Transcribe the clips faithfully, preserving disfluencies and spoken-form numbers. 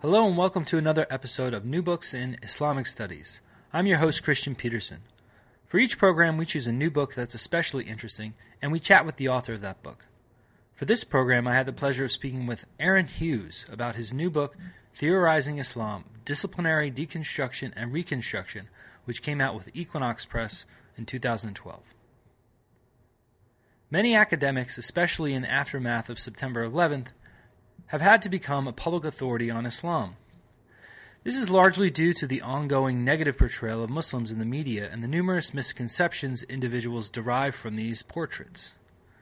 Hello and welcome to another episode of New Books in Islamic Studies. I'm your host, Christian Peterson. For each program, we choose a new book that's especially interesting, and we chat with the author of that book. For this program, I had the pleasure of speaking with Aaron Hughes about his new book, Theorizing Islam, Disciplinary Deconstruction and Reconstruction, which came out with Equinox Press in two thousand twelve. Many academics, especially in the aftermath of September eleventh, have had to become a public authority on Islam. This is largely due to the ongoing negative portrayal of Muslims in the media and the numerous misconceptions individuals derive from these portraits.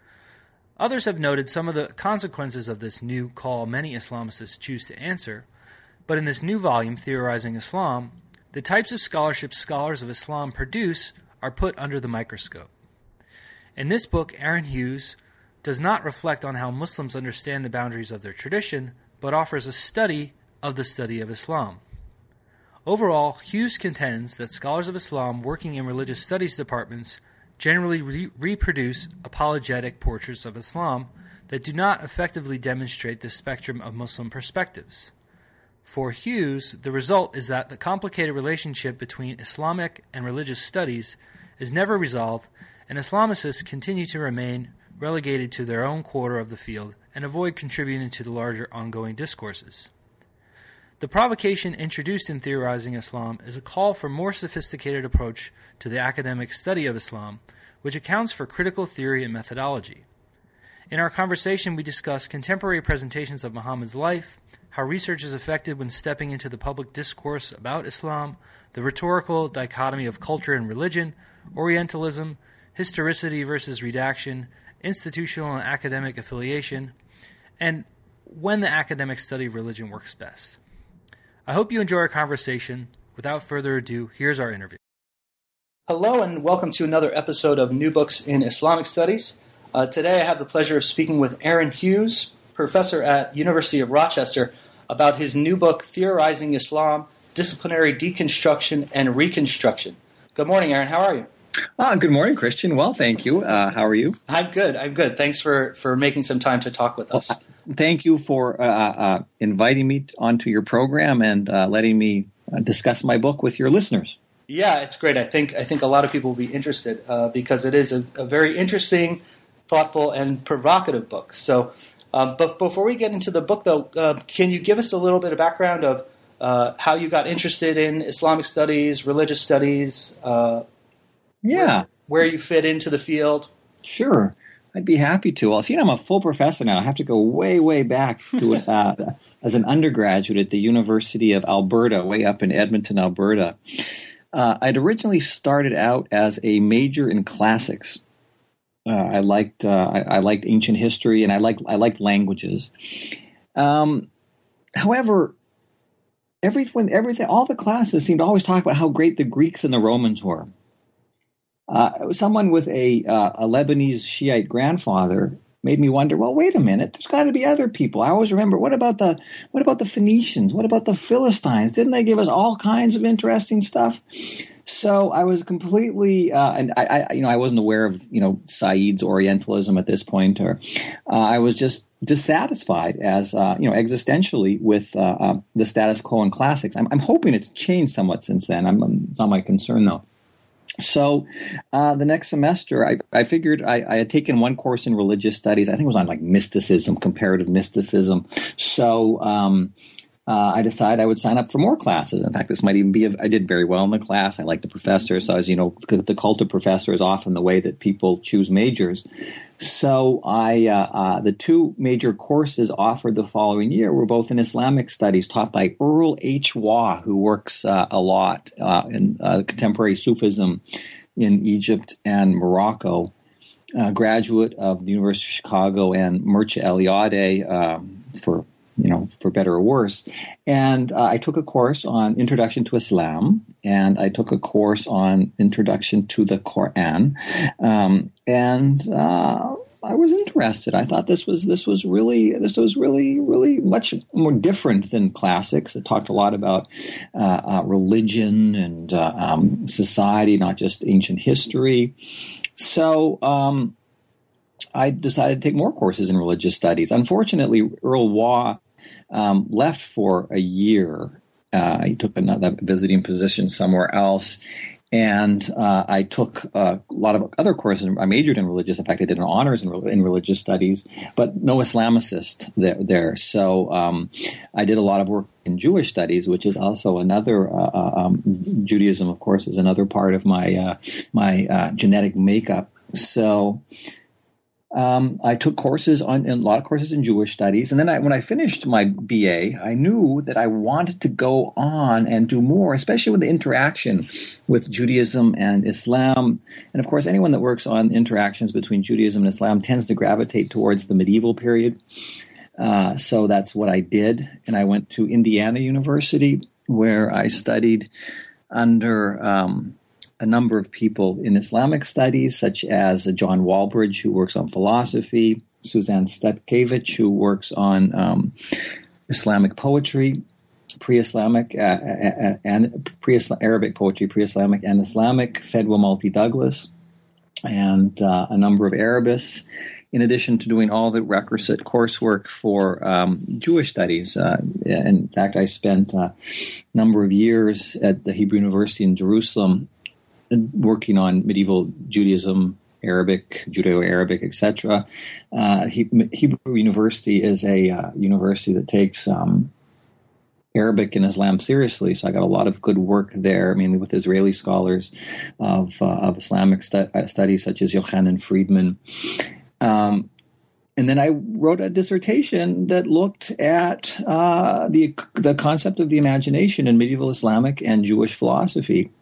Others have noted some of the consequences of this new call many Islamicists choose to answer, but in this new volume, Theorizing Islam, the types of scholarship scholars of Islam produce are put under the microscope. In this book, Aaron Hughes does not reflect on how Muslims understand the boundaries of their tradition, but offers a study of the study of Islam. Overall, Hughes contends that scholars of Islam working in religious studies departments generally re- reproduce apologetic portraits of Islam that do not effectively demonstrate the spectrum of Muslim perspectives. For Hughes, the result is that the complicated relationship between Islamic and religious studies is never resolved, and Islamicists continue to remain relegated to their own quarter of the field and avoid contributing to the larger ongoing discourses. The provocation introduced in Theorizing Islam is a call for a more sophisticated approach to the academic study of Islam, which accounts for critical theory and methodology. In our conversation, we discuss contemporary presentations of Muhammad's life, how research is effective when stepping into the public discourse about Islam, the rhetorical dichotomy of culture and religion, Orientalism, historicity versus redaction, institutional and academic affiliation, and when the academic study of religion works best. I hope you enjoy our conversation. Without further ado, here's our interview. Hello and welcome to another episode of New Books in Islamic Studies. Uh, today I have the pleasure of speaking with Aaron Hughes, professor at University of Rochester, about his new book, Theorizing Islam, Disciplinary Deconstruction and Reconstruction. Good morning, Aaron. How are you? Ah, good morning, Christian. Well, thank you. Uh, how are you? I'm good. I'm good. Thanks for, for making some time to talk with us. Well, thank you for uh, uh, inviting me onto your program and uh, letting me uh, discuss my book with your listeners. Yeah, it's great. I think I think a lot of people will be interested uh, because it is a, a very interesting, thoughtful, and provocative book. So, uh, but before we get into the book, though, uh, can you give us a little bit of background of uh, how you got interested in Islamic studies, religious studies? Uh, Yeah. Where, where you fit into the field? Sure. I'd be happy to. Well, see, I'm a full professor now. I have to go way, way back to uh, as an undergraduate at the University of Alberta, way up in Edmonton, Alberta. Uh, I'd originally started out as a major in classics. Uh, I liked uh, I, I liked ancient history, and I liked I liked languages. Um, however, everything, everything, all the classes seemed to always talk about how great the Greeks and the Romans were. Uh, someone with a, uh, a Lebanese Shiite grandfather made me wonder, well, wait a minute, there's got to be other people. I always remember, what about the what about the Phoenicians? What about the Philistines? Didn't they give us all kinds of interesting stuff? So I was completely, uh, and I, I, you know, I wasn't aware of, you know, Said's Orientalism at this point, or uh, I was just dissatisfied as, uh, you know, existentially with uh, uh, the status quo in classics. I'm, I'm hoping it's changed somewhat since then. I'm, I'm, it's not my concern, though. So uh, the next semester, I, I figured I, I had taken one course in religious studies. I think it was on like mysticism, comparative mysticism. So um, uh, I decided I would sign up for more classes. In fact, this might even be – I did very well in the class. I liked the professor. So as you know, the, the cult of professor is often the way that people choose majors. So I, uh, uh, the two major courses offered the following year were both in Islamic studies taught by Earl H. Waugh, who works uh, a lot uh, in uh, contemporary Sufism in Egypt and Morocco, uh, graduate of the University of Chicago, and Mircea Eliade um, for you know, for better or worse. And uh, I took a course on Introduction to Islam, and I took a course on Introduction to the Quran. Um, and uh, I was interested. I thought this was this was really this was really really much more different than classics. It talked a lot about uh, uh, religion and uh, um, society, not just ancient history. So um, I decided to take more courses in religious studies. Unfortunately, Earl Waugh um, left for a year. Uh, I took another visiting position somewhere else. And uh, I took a lot of other courses. I majored in religious. In fact, I did an honors in, in religious studies, but no Islamicist there. there. So um, I did a lot of work in Jewish studies, which is also another, uh, um, Judaism, of course, is another part of my, uh, my uh, genetic makeup. So Um, I took courses on a lot of courses in Jewish studies, and then I, when I finished my B A, I knew that I wanted to go on and do more, especially with the interaction with Judaism and Islam. And of course, anyone that works on interactions between Judaism and Islam tends to gravitate towards the medieval period. Uh, so that's what I did, and I went to Indiana University, where I studied under Um, a number of people in Islamic studies, such as John Walbridge, who works on philosophy, Suzanne Stetkevich, who works on um, Islamic poetry, pre-Islamic uh, and pre-Arabic poetry, pre-Islamic and Islamic, Fedwa Multi-Douglas, and uh, a number of Arabists, in addition to doing all the requisite coursework for um, Jewish studies. Uh, in fact, I spent a number of years at the Hebrew University in Jerusalem working on medieval Judaism, Arabic, Judeo-Arabic, et cetera. Uh, Hebrew University is a uh, university that takes um, Arabic and Islam seriously, so I got a lot of good work there, mainly with Israeli scholars of, uh, of Islamic stu- studies, such as Yochanan Friedman. Um, and then I wrote a dissertation that looked at uh, the the concept of the imagination in medieval Islamic and Jewish philosophy.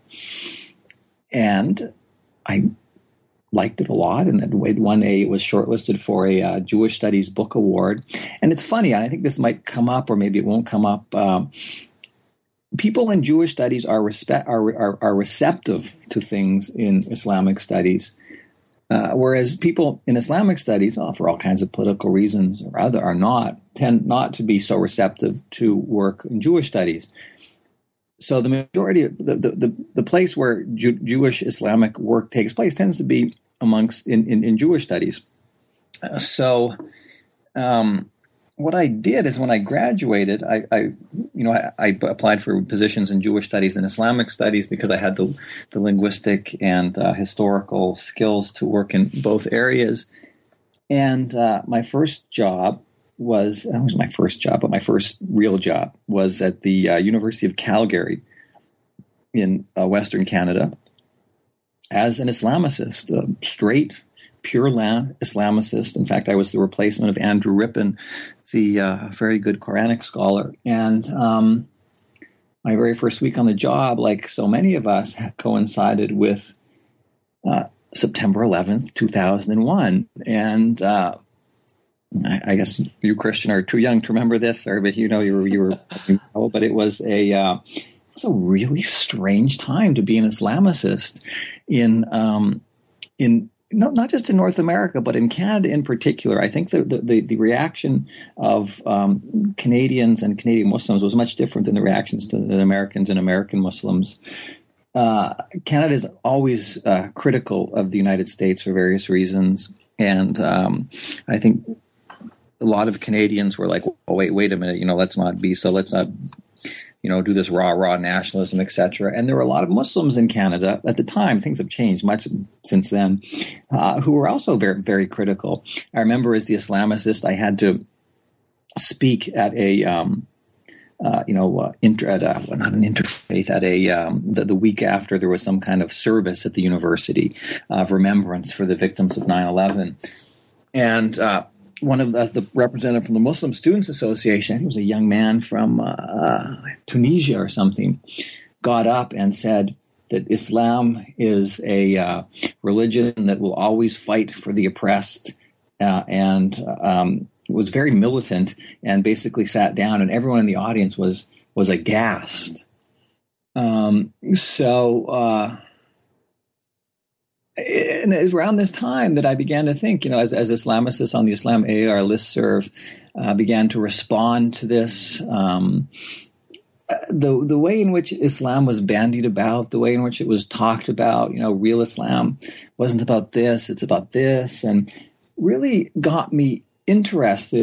And I liked it a lot, and it won a, it was shortlisted for a uh, Jewish Studies Book Award. And it's funny, and I think this might come up, or maybe it won't come up. Um, people in Jewish studies are, respect, are, are, are receptive to things in Islamic studies, uh, whereas people in Islamic studies, oh, for all kinds of political reasons or other, are not, tend not to be so receptive to work in Jewish studies. So the majority of the, the, the, the place where Jew, Jewish Islamic work takes place tends to be amongst in, in, in Jewish studies. Uh, so um, what I did is when I graduated, I, I you know I, I applied for positions in Jewish studies and Islamic studies because I had the, the linguistic and uh, historical skills to work in both areas. And uh, my first job was, that was my first job, but my first real job was at the uh, University of Calgary in uh, Western Canada as an Islamicist, a straight, pure land Islamicist. In fact, I was the replacement of Andrew Rippin, the uh, very good Quranic scholar. And um, my very first week on the job, like so many of us, coincided with uh, September eleventh, two thousand one. And uh, I guess you, Christian, are too young to remember this, or but you know you were you were. Oh, but it was a uh, it was a really strange time to be an Islamicist in um, in not not just in North America, but in Canada in particular. I think the the, the reaction of um, Canadians and Canadian Muslims was much different than the reactions to the Americans and American Muslims. Uh, Canada is always uh, critical of the United States for various reasons, and um, I think a lot of Canadians were like, "Oh, wait, wait a minute, you know, let's not be so, let's not, you know, do this raw, raw nationalism, et cetera" And there were a lot of Muslims in Canada at the time. Things have changed much since then, uh, who were also very, very critical. I remember as the Islamicist, I had to speak at a, um, uh, you know, uh, inter, at a, well, not an interfaith, at a um, the, the week after there was some kind of service at the university of remembrance for the victims of nine eleven, and uh, one of the, the representative from the Muslim Students Association, he was a young man from uh, Tunisia or something, got up and said that Islam is a uh, religion that will always fight for the oppressed, uh, and um, was very militant, and basically sat down, and everyone in the audience was was aghast. Um, so. Uh, And it was around this time that I began to think, you know, as, as Islamicists on the Islam A A R listserv uh, began to respond to this, um, the the way in which Islam was bandied about, the way in which it was talked about, you know, real Islam wasn't about this, it's about this, and really got me interested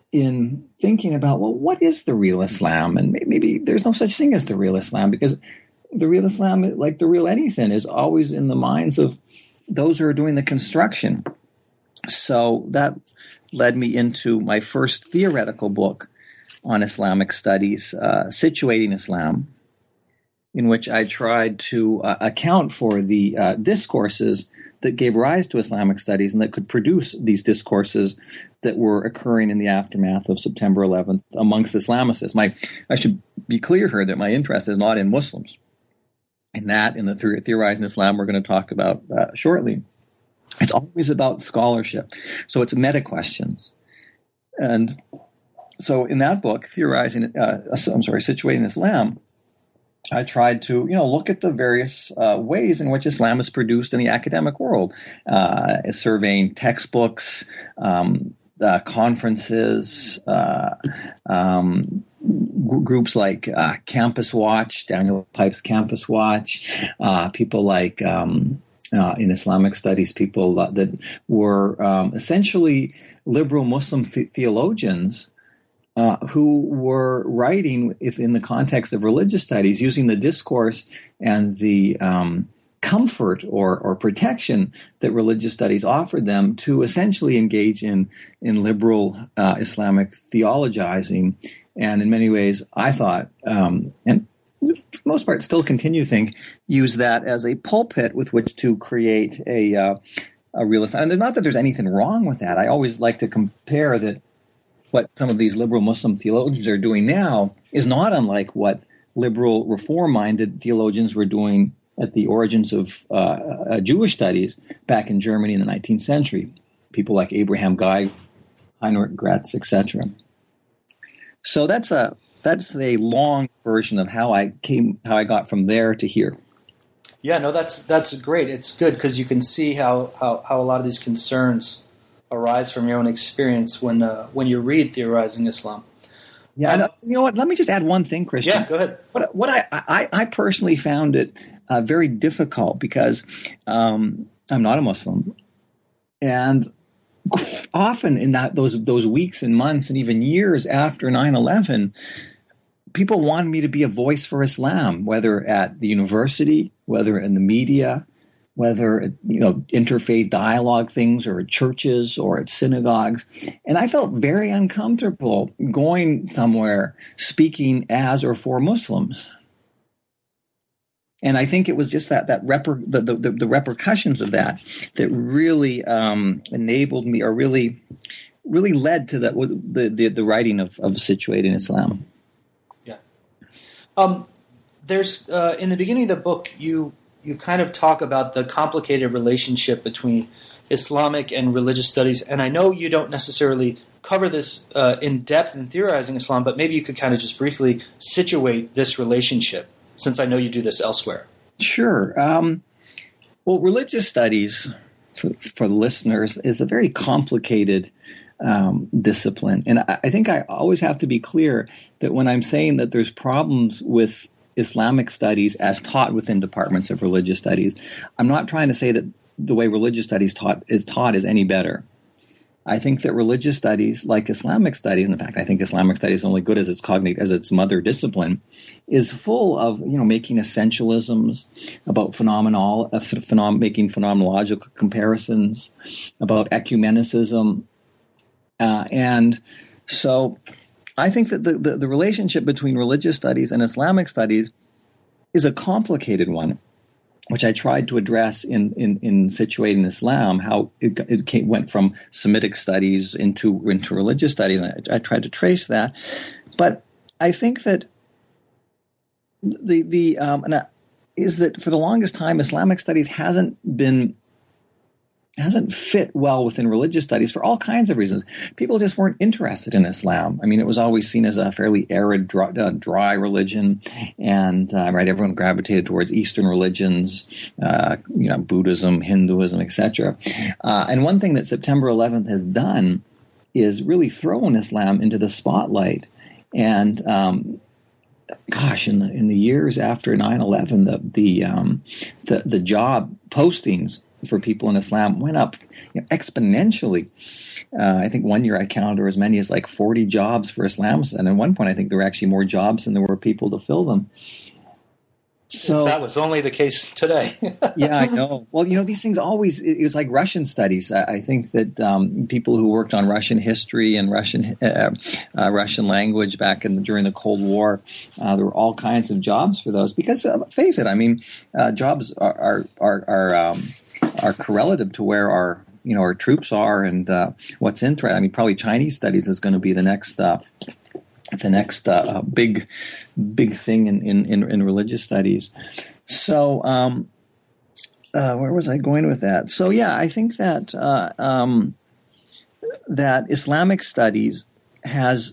in thinking about, well, what is the real Islam? And maybe there's no such thing as the real Islam, because the real Islam, like the real anything, is always in the minds of those who are doing the construction. So that led me into my first theoretical book on Islamic studies, uh, Situating Islam, in which I tried to uh, account for the uh, discourses that gave rise to Islamic studies and that could produce these discourses that were occurring in the aftermath of September eleventh amongst Islamicists. My, I should be clear here that my interest is not in Muslims. And that, in the Theorizing Islam, we're going to talk about uh, shortly. It's always about scholarship. So it's meta questions. And so in that book, Theorizing, uh, I'm sorry, Situating Islam, I tried to, you know, look at the various uh, ways in which Islam is produced in the academic world, uh, surveying textbooks, um, uh, conferences, uh, um, g- groups like uh, Campus Watch, Daniel Pipe's Campus Watch, uh, people like um, uh, in Islamic studies, people that were um, essentially liberal Muslim th- theologians. Uh, who were writing in the context of religious studies, using the discourse and the um, comfort or, or protection that religious studies offered them to essentially engage in, in liberal uh, Islamic theologizing. And in many ways, I thought, um, and for the most part still continue to think, use that as a pulpit with which to create a, uh, a real Islam. And not that there's anything wrong with that. I always like to compare that what some of these liberal Muslim theologians are doing now is not unlike what liberal reform-minded theologians were doing at the origins of uh, uh, Jewish studies back in Germany in the nineteenth century. People like Abraham Guy, Heinrich Gretz, et cetera. So that's a that's a long version of how I came, how I got from there to here. Yeah, no, that's that's great. It's good because you can see how, how, how a lot of these concerns arise from your own experience when uh, when you read Theorizing Islam. Yeah, um, and, you know what? Let me just add one thing, Christian. Yeah, go ahead. What, what I, I, I personally found it uh, very difficult because um, I'm not a Muslim, and often in that those those weeks and months and even years after nine eleven, people wanted me to be a voice for Islam, whether at the university, whether in the media, whether, you know, interfaith dialogue things or at churches or at synagogues. And I felt very uncomfortable going somewhere speaking as or for Muslims. And I think it was just that that reper, the, the, the repercussions of that that really um, enabled me, or really really led to the the, the, the writing of, of Situating Islam. Yeah. Um, there's uh, in the beginning of the book, you you kind of talk about the complicated relationship between Islamic and religious studies, and I know you don't necessarily cover this uh, in depth in Theorizing Islam, but maybe you could kind of just briefly situate this relationship, since I know you do this elsewhere. Sure. Um, well, religious studies, for, for listeners, is a very complicated um, discipline. And I, I think I always have to be clear that when I'm saying that there's problems with Islamic studies as taught within departments of religious studies, I'm not trying to say that the way religious studies taught is taught is any better. I think that religious studies, like Islamic studies, and in fact, I think Islamic studies is only good as its cognate as its mother discipline, is full of, you know, making essentialisms about phenomenal, uh, phenom- making phenomenological comparisons, about ecumenicism, uh, and so I think that the, the, the relationship between religious studies and Islamic studies is a complicated one, which I tried to address in, in, in Situating Islam, how it, it came, went from Semitic studies into, into religious studies. And I, I tried to trace that. But I think that the, the um, and I, is that for the longest time, Islamic studies hasn't been hasn't fit well within religious studies for all kinds of reasons. People just weren't interested in Islam. I mean, it was always seen as a fairly arid, dry, uh, dry religion, and uh, right, everyone gravitated towards Eastern religions, uh, you know, Buddhism, Hinduism, et cetera. Uh, and one thing that September eleventh has done is really thrown Islam into the spotlight. And um, gosh, in the in the years after nine eleven, the the um, the, the job postings for people in Islam went up you know, exponentially. Uh, I think one year I counted there were as many as like forty jobs for Islamists, and at one point I think there were actually more jobs than there were people to fill them. So, if that was only the case today. Yeah, I know. Well, you know, these things always, it was like Russian studies. I, I think that um, people who worked on Russian history and Russian uh, uh, Russian language back in the, during the Cold War, uh, there were all kinds of jobs for those. Because, uh, face it, I mean, uh, jobs are are are are, um, are correlative to where our you know our troops are and uh, what's interesting. I mean, probably Chinese studies is going to be the next. Uh, the next uh, big, big thing in, in, in religious studies. So, um, uh, where was I going with that? So, yeah, I think that uh, um, that Islamic studies has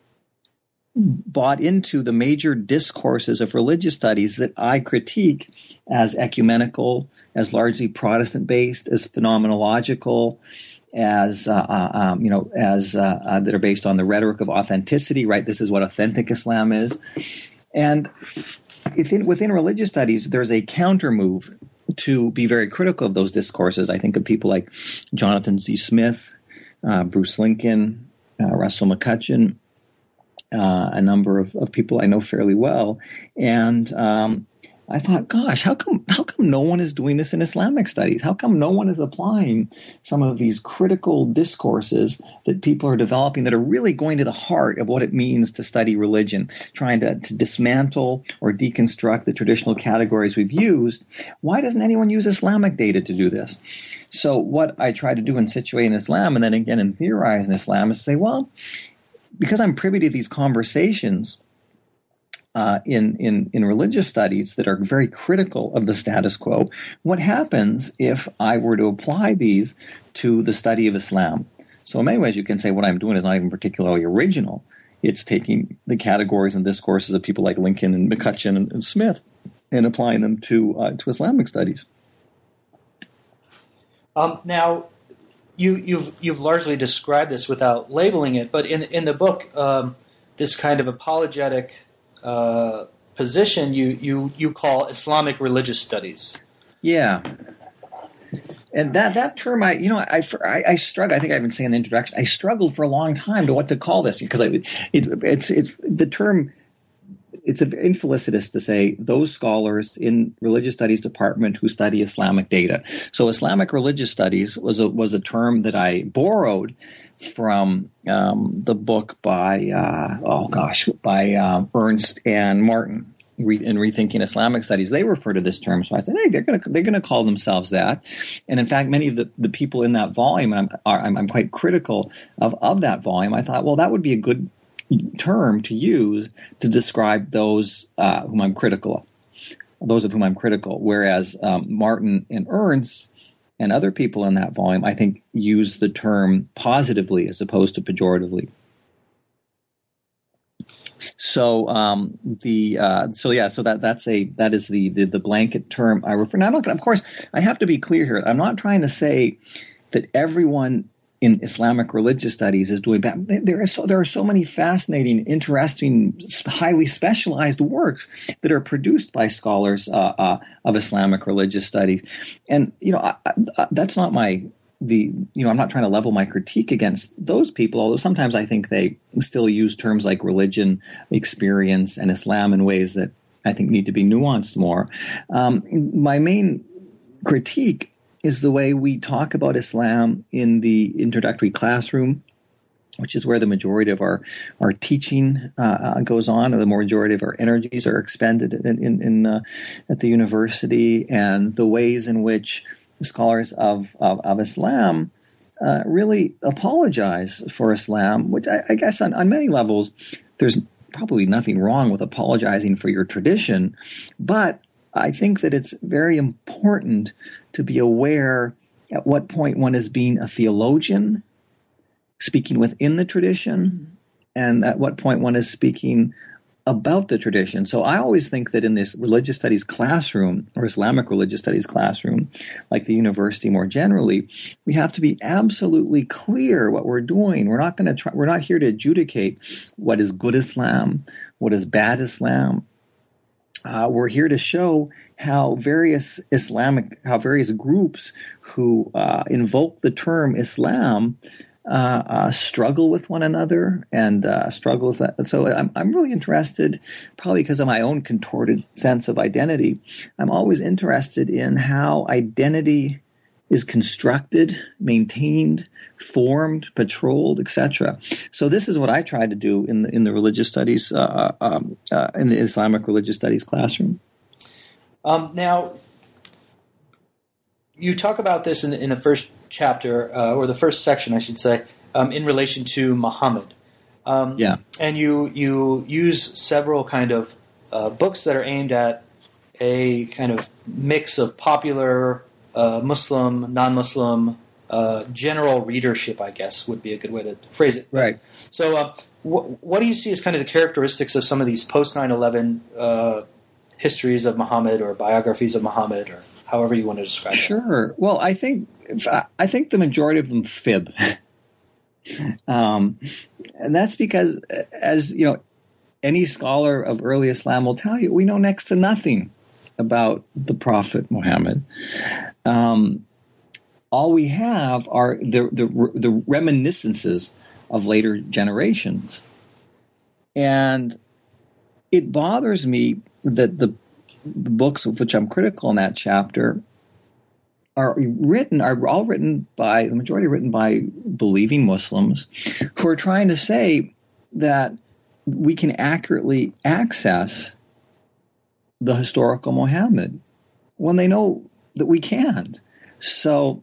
bought into the major discourses of religious studies that I critique as ecumenical, as largely Protestant-based, as phenomenological, as uh, uh, um, you know, as uh, uh, that are based on the rhetoric of authenticity, right? This is what authentic Islam is, and within, within religious studies, there's a counter move to be very critical of those discourses. I think of people like Jonathan Z. Smith, uh, Bruce Lincoln, uh, Russell McCutcheon, uh, a number of, of people I know fairly well, and um, I thought, gosh, how come how come no one is doing this in Islamic studies? How come no one is applying some of these critical discourses that people are developing that are really going to the heart of what it means to study religion, trying to, to dismantle or deconstruct the traditional categories we've used? Why doesn't anyone use Islamic data to do this? So what I try to do in Situating Islam and then again in Theorizing Islam is say, well, because I'm privy to these conversations Uh, in, in, in religious studies that are very critical of the status quo, what happens if I were to apply these to the study of Islam? So in many ways you can say what I'm doing is not even particularly original. It's taking the categories and discourses of people like Lincoln and McCutcheon and, and Smith and applying them to uh, to Islamic studies. Um, now, you, you've you've largely described this without labeling it, but in in the book, um, this kind of apologetic Uh, position you, you you call Islamic religious studies. Yeah, and that that term, I you know I I, I struggle. I think I've been saying in the introduction. I struggled for a long time to what to call this because I it, it's it's the term. It's infelicitous to say those scholars in religious studies department who study Islamic data. So Islamic religious studies was a was a term that I borrowed from um, the book by uh, oh gosh by uh, Ernst and Martin re- in Rethinking Islamic Studies. They refer to this term, so I said, hey, they're going to they're going to call themselves that. And in fact, many of the, the people in that volume, and I'm, are, I'm I'm quite critical of of that volume. I thought, well, that would be a good term to use to describe those uh, whom I'm critical of, those of whom I'm critical. Whereas um, Martin and Ernst and other people in that volume, I think, use the term positively as opposed to pejoratively. So um, the uh, so yeah, so that that's a that is the the, the blanket term I refer. Now, of course, I have to be clear here. I'm not trying to say that everyone in Islamic religious studies is doing bad. There are so there are so many fascinating, interesting, highly specialized works that are produced by scholars uh, uh, of Islamic religious studies, and you know I, I, that's not my the you know I'm not trying to level my critique against those people. Although sometimes I think they still use terms like religion, experience, and Islam in ways that I think need to be nuanced more. Um, my main critique is the way we talk about Islam in the introductory classroom, which is where the majority of our, our teaching uh, goes on, or the majority of our energies are expended in, in, in uh, at the university, and the ways in which scholars of, of, of Islam uh, really apologize for Islam, which I, I guess on, on many levels, there's probably nothing wrong with apologizing for your tradition, but I think that it's very important to be aware at what point one is being a theologian, speaking within the tradition, and at what point one is speaking about the tradition. So I always think that in this religious studies classroom, or Islamic religious studies classroom, like the university more generally, we have to be absolutely clear what we're doing. We're not going to try, we're not here to adjudicate what is good Islam, what is bad Islam. uh, we're here to show how various Islamic, how various groups who uh, invoke the term Islam uh, uh, struggle with one another and uh, struggle with that. So I'm, I'm really interested, probably because of my own contorted sense of identity, I'm always interested in how identity is constructed, maintained, formed, patrolled, et cetera. So this is what I try to do in the in the religious studies, uh, um, uh, in the Islamic religious studies classroom. Um, now, you talk about this in, in the first chapter, uh, or the first section, I should say, um, in relation to Muhammad. Um, yeah. And you you use several kind of uh, books that are aimed at a kind of mix of popular uh, Muslim, non-Muslim, uh, general readership, I guess, would be a good way to phrase it. Right. So uh, wh- what do you see as kind of the characteristics of some of these post nine eleven uh, histories of Muhammad or biographies of Muhammad, or however you want to describe it? Sure. Well, I think I think the majority of them fib. um, and that's because, as you know, any scholar of early Islam will tell you, we know next to nothing about the Prophet Muhammad. Um, all we have are the, the the reminiscences of later generations. And it bothers me that the, the books of which I'm critical in that chapter are written, are all written by, the majority are written by believing Muslims who are trying to say that we can accurately access the historical Muhammad when they know that we can't. So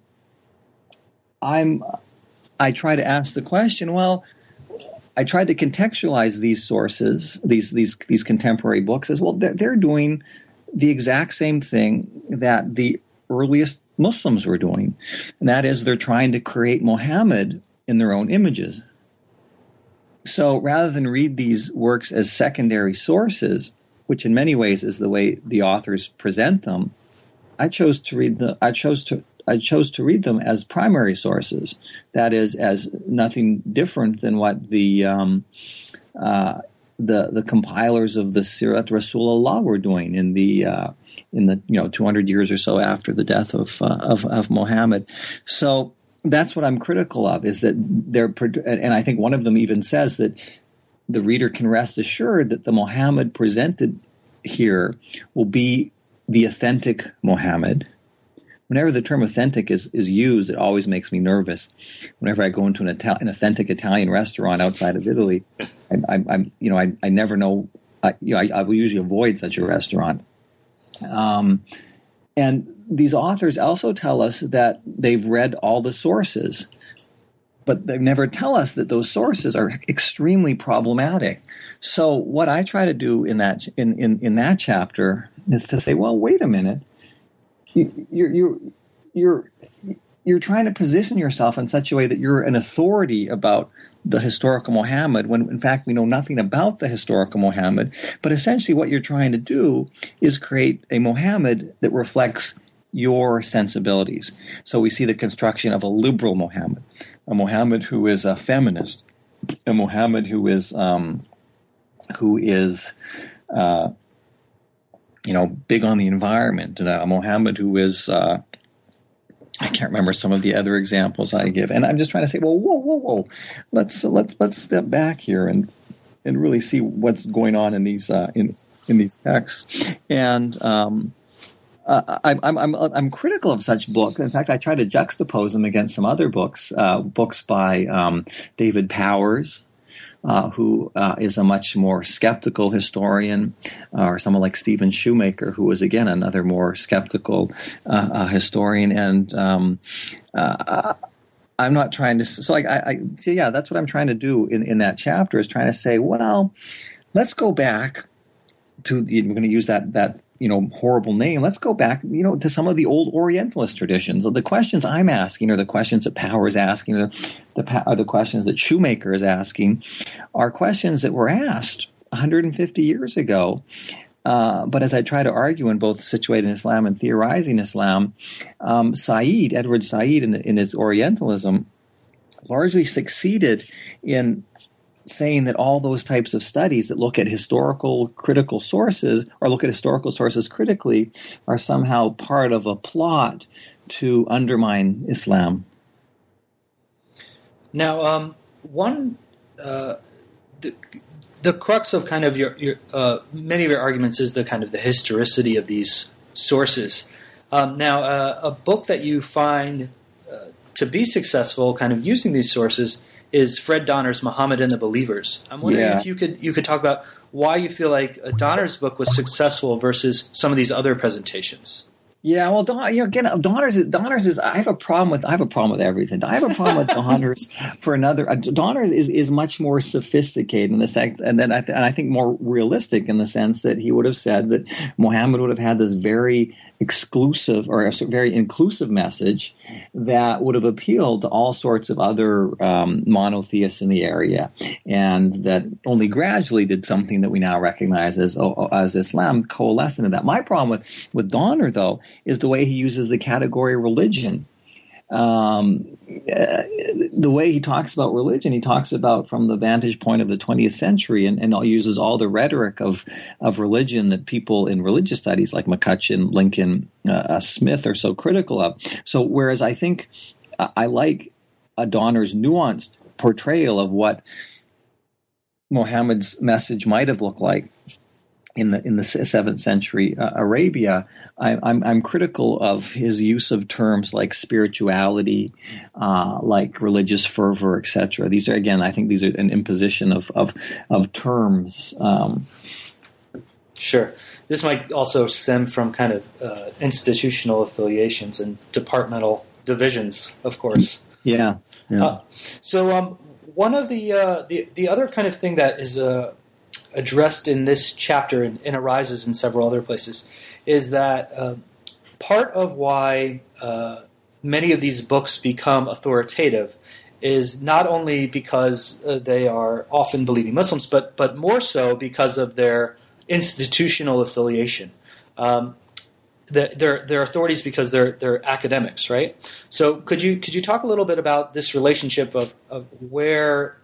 I'm, I try to ask the question, well, I tried to contextualize these sources, these these these contemporary books, as well. They're, they're doing the exact same thing that the earliest Muslims were doing, and that is they're trying to create Muhammad in their own images. So rather than read these works as secondary sources, which in many ways is the way the authors present them, I chose to read the I chose to I chose to read them as primary sources. That is, as nothing different than what the um, uh, the the compilers of the Sirat Rasulullah were doing in the uh, in the you know two hundred years or so after the death of uh, of, of Muhammad. So that's what I'm critical of, is that they're, and I think one of them even says that the reader can rest assured that the Muhammad presented here will be the authentic Muhammad. Whenever the term authentic is, is used, it always makes me nervous. Whenever I go into an, Ital- an authentic Italian restaurant outside of Italy, I, I, I'm you know I, I never know. I, you know I, I will usually avoid such a restaurant. Um, and these authors also tell us that they've read all the sources, but they never tell us that those sources are extremely problematic. So what I try to do in that in, in, in that chapter is to say, well, wait a minute. You, you're you're you're you're trying to position yourself in such a way that you're an authority about the historical Muhammad, when in fact we know nothing about the historical Muhammad. But essentially, what you're trying to do is create a Muhammad that reflects your sensibilities. So we see the construction of a liberal Muhammad, a Muhammad who is a feminist, a Muhammad who is um, who is. Uh, you know, big on the environment, and a Muhammad who is, uh, I can't remember some of the other examples I give. And I'm just trying to say, well, whoa, whoa, whoa, let's let's let's step back here and and really see what's going on in these uh, in in these texts. And um, uh, I'm I'm I'm I'm critical of such books. In fact, I try to juxtapose them against some other books, uh, books by um, David Powers, Uh, who uh, is a much more skeptical historian, uh, or someone like Stephen Shoemaker, who is, again, another more skeptical uh, uh, historian. And um, uh, I'm not trying to – so, I, I, I, so, yeah, that's what I'm trying to do in, in that chapter, is trying to say, well, let's go back to the – we're going to use that that – you know, horrible name. Let's go back, you know, to some of the old Orientalist traditions. The questions I'm asking, or the questions that Power is asking, or the, or the questions that Shoemaker is asking, are questions that were asked one hundred fifty years ago. Uh, but as I try to argue in both Situating Islam and Theorizing Islam, um, Said, Edward Said, in, in his Orientalism, largely succeeded in saying that all those types of studies that look at historical critical sources or look at historical sources critically are somehow part of a plot to undermine Islam. Now, um, one uh, the, the crux of kind of your, your uh, many of your arguments is the kind of the historicity of these sources. Um, now, uh, a book that you find uh, to be successful, kind of using these sources, is Fred Donner's Muhammad and the Believers. I'm wondering Yeah. if you could you could talk about why you feel like uh, Donner's book was successful versus some of these other presentations. Yeah, well, Don, you know, again, Donner's, Donner's is. I have a problem with. I have a problem with everything. I have a problem with Donner's for another. Uh, Donner's is is much more sophisticated in the sense, and then I th- and I think more realistic in the sense that he would have said that Muhammad would have had this very exclusive or a very inclusive message that would have appealed to all sorts of other um, monotheists in the area, and that only gradually did something that we now recognize as as Islam coalesce into that. My problem with with Donner, though, is the way he uses the category religion. Um, uh, the way he talks about religion, he talks about from the vantage point of the twentieth century, and, and uses all the rhetoric of of religion that people in religious studies like McCutcheon, Lincoln, uh, Smith are so critical of. So, whereas I think uh, I like uh, Donner's nuanced portrayal of what Muhammad's message might have looked like in the in the seventh century uh, Arabia, I, I'm I'm critical of his use of terms like spirituality, uh, like religious fervor, et cetera. These are again, I think these are an imposition of of of terms. Um, Sure. This might also stem from kind of uh, institutional affiliations and departmental divisions, of course. yeah. yeah. Uh, so um, one of the, uh, the the other kind of thing that is uh, addressed in this chapter and, and arises in several other places is that uh, part of why uh, many of these books become authoritative is not only because uh, they are often believing Muslims, but but more so because of their institutional affiliation. Um, they're they're authorities because they're they're academics, right? So could you could you talk a little bit about this relationship of of where,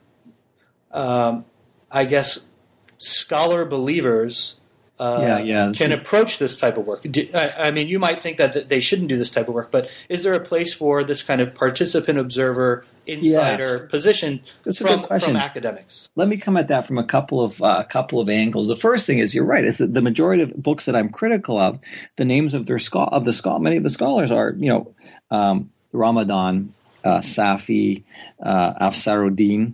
um, I guess, scholar believers uh, yeah, yeah. can approach this type of work? Do, I, I mean, you might think that they shouldn't do this type of work, but is there a place for this kind of participant observer, insider Yeah. position That's a from, good question. from academics? Let me come at that from a couple of uh, a couple of angles. The first thing is you're right. Is that the majority of books that I'm critical of, the names of their scho- of the scho- many of the scholars are you know um, Ramadan, uh, Safi, uh, Afsaruddin.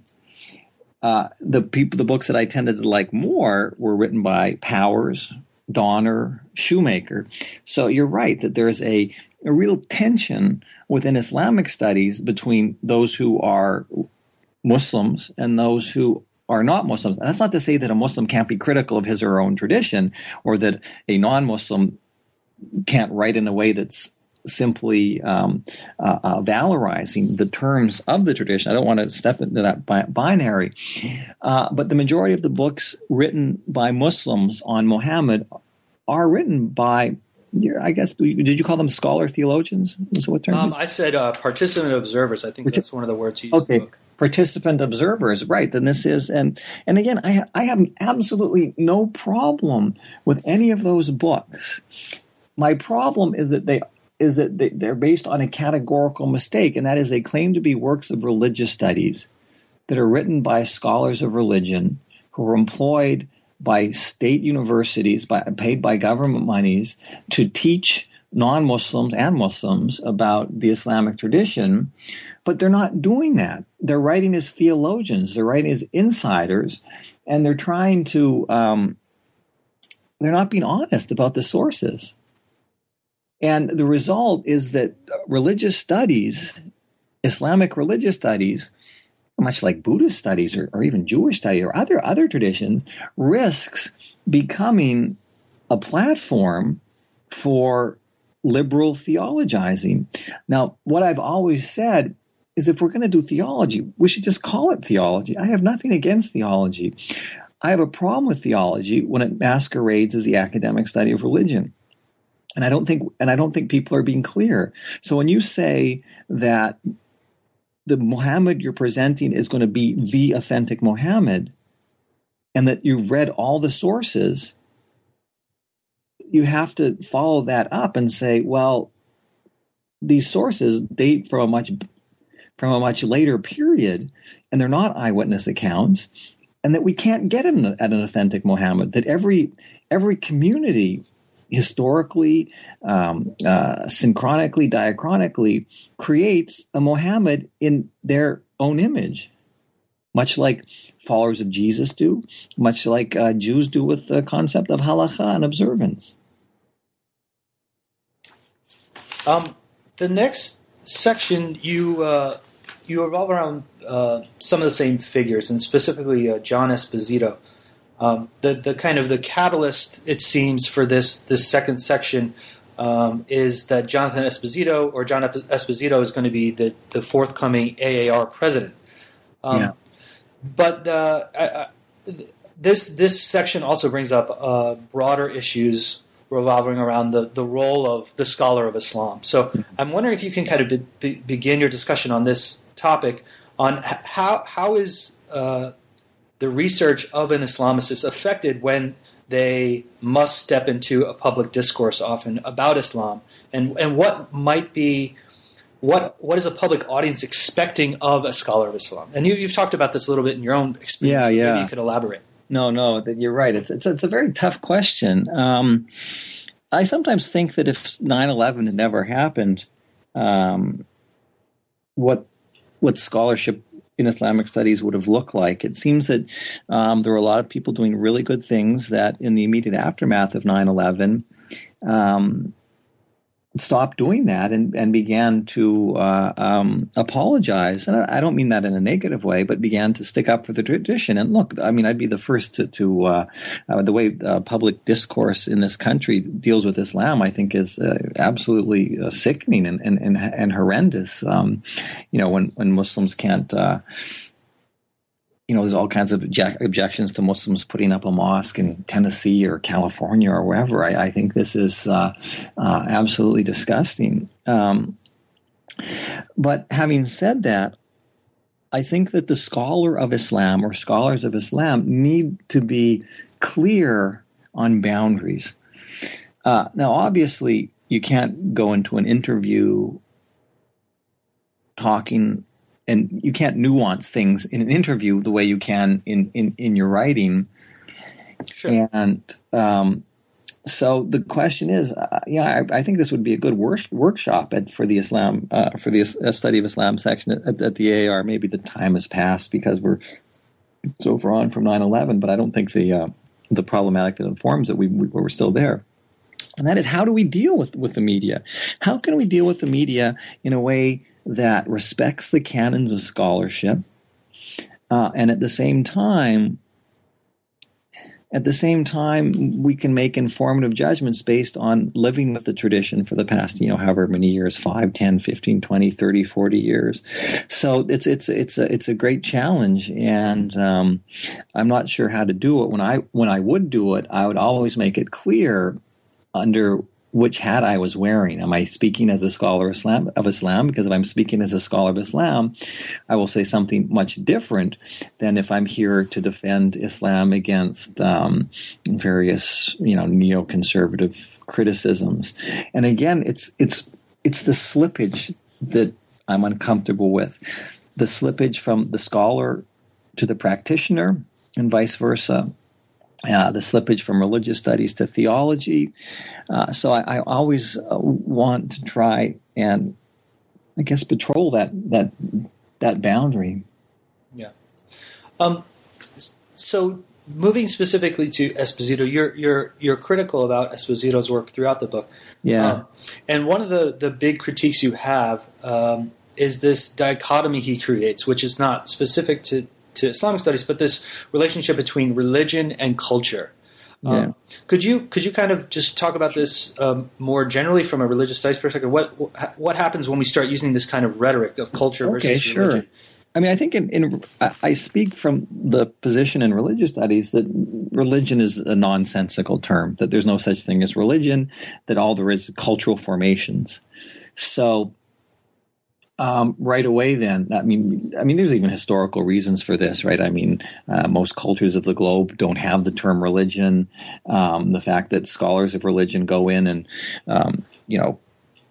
Uh, the people, the books that I tended to like more were written by Powers, Donner, Shoemaker. So you're right that there's a, a real tension within Islamic studies between those who are Muslims and those who are not Muslims. And that's not to say that a Muslim can't be critical of his or her own tradition, or that a non-Muslim can't write in a way that's simply um, uh, uh, valorizing the terms of the tradition. I don't want to step into that bi- binary. Uh, but the majority of the books written by Muslims on Muhammad are written by, I guess, did you call them scholar theologians? Is that what term? Um, I said uh, participant observers. I think that's one of the words you used Okay. in the book. Participant observers, right? Then this is, and and again, I I have absolutely no problem with any of those books. My problem is that they is that they, they're based on a categorical mistake, and that is they claim to be works of religious studies that are written by scholars of religion who are employed by state universities, by, paid by government monies to teach non-Muslims and Muslims about the Islamic tradition, but they're not doing that. They're writing as theologians, they're writing as insiders, and they're trying to, um, they're not being honest about the sources. And the result is that religious studies, Islamic religious studies, much like Buddhist studies or, or even Jewish study or other other traditions, risks becoming a platform for liberal theologizing. Now, what I've always said is if we're going to do theology, we should just call it theology. I have nothing against theology. I have a problem with theology when it masquerades as the academic study of religion. And I don't think and I don't think people are being clear. So when you say that the Muhammad you're presenting is going to be the authentic Muhammad, and that you've read all the sources, you have to follow that up and say, well, these sources date from a much from a much later period, and they're not eyewitness accounts, and that we can't get them at an authentic Muhammad. That every every community, historically, um, uh, synchronically, diachronically, creates a Muhammad in their own image, much like followers of Jesus do, much like uh, Jews do with the concept of halakha and observance. Um, the next section, you uh, you revolve around uh, some of the same figures, and specifically uh, John Esposito. Um, the the kind of the catalyst, it seems, for this this second section um, is that Jonathan Esposito, or John Esposito, is going to be the, the forthcoming A A R president. Um, yeah. But uh, I, I, this this section also brings up uh, broader issues revolving around the, the role of the scholar of Islam. So I'm wondering if you can kind of be, be, begin your discussion on this topic on how how is uh, the research of an Islamicist affected when they must step into a public discourse often about Islam, and and what might be what what is a public audience expecting of a scholar of Islam? And you, you've talked about this a little bit in your own experience. Yeah, yeah. Maybe you could elaborate. No, no, that you're right. It's it's it's a very tough question. Um, I sometimes think that if nine eleven had never happened, um, what what scholarship in Islamic studies would have looked like. It seems that um, there were a lot of people doing really good things that in the immediate aftermath of nine eleven um, stopped doing that and, and began to uh, um, apologize. And I, I don't mean that in a negative way, but began to stick up for the tradition. And look, I mean, I'd be the first to, to uh, uh, the way uh, public discourse in this country deals with Islam, I think is uh, absolutely uh, sickening and, and, and, and horrendous. Um, you know, when, when Muslims can't, uh, you know, there's all kinds of object- objections to Muslims putting up a mosque in Tennessee or California or wherever. I, I think this is uh, uh, absolutely disgusting. Um, but having said that, I think that the scholar of Islam or scholars of Islam need to be clear on boundaries. Uh, now, obviously, you can't go into an interview talking and you can't nuance things in an interview the way you can in, in, in your writing. Sure. And um, so the question is, uh, yeah, I, I think this would be a good work, workshop at, for the Islam, uh, for the uh, study of Islam section at, at the A A R. Maybe the time has passed because we're so far on from nine eleven, but I don't think the uh, the problematic that informs it, we, we, we're still there. And that is, how do we deal with, with the media? How can we deal with the media in a way that respects the canons of scholarship, uh, and at the same time, at the same time, we can make informative judgments based on living with the tradition for the past, you know, however many years, five, ten, fifteen, twenty, thirty, forty years. So it's it's it's a it's a great challenge, and um, I'm not sure how to do it. When I when I would do it, I would always make it clear under which hat I was wearing. Am I speaking as a scholar of Islam, of Islam? Because if I'm speaking as a scholar of Islam, I will say something much different than if I'm here to defend Islam against um, various, you know, neoconservative criticisms. And again, it's it's it's the slippage that I'm uncomfortable with. The slippage from the scholar to the practitioner and vice versa. Uh, the slippage from religious studies to theology. Uh, so I, I always uh, want to try and, I guess, patrol that that that boundary. Yeah. Um. So moving specifically to Esposito, you're you're you're critical about Esposito's work throughout the book. Yeah. Um, and one of the the big critiques you have um, is this dichotomy he creates, which is not specific to. to Islamic studies, but this relationship between religion and culture. Um, yeah. Could you could you kind of just talk about this um, more generally from a religious studies perspective? What what happens when we start using this kind of rhetoric of culture okay, versus sure. religion? I mean, I think in, in I speak from the position in religious studies that religion is a nonsensical term, that there's no such thing as religion, that all there is is cultural formations. So Um, right away, then, I mean, I mean, there's even historical reasons for this, right? I mean, uh, most cultures of the globe don't have the term religion. Um, the fact that scholars of religion go in and, um, you know,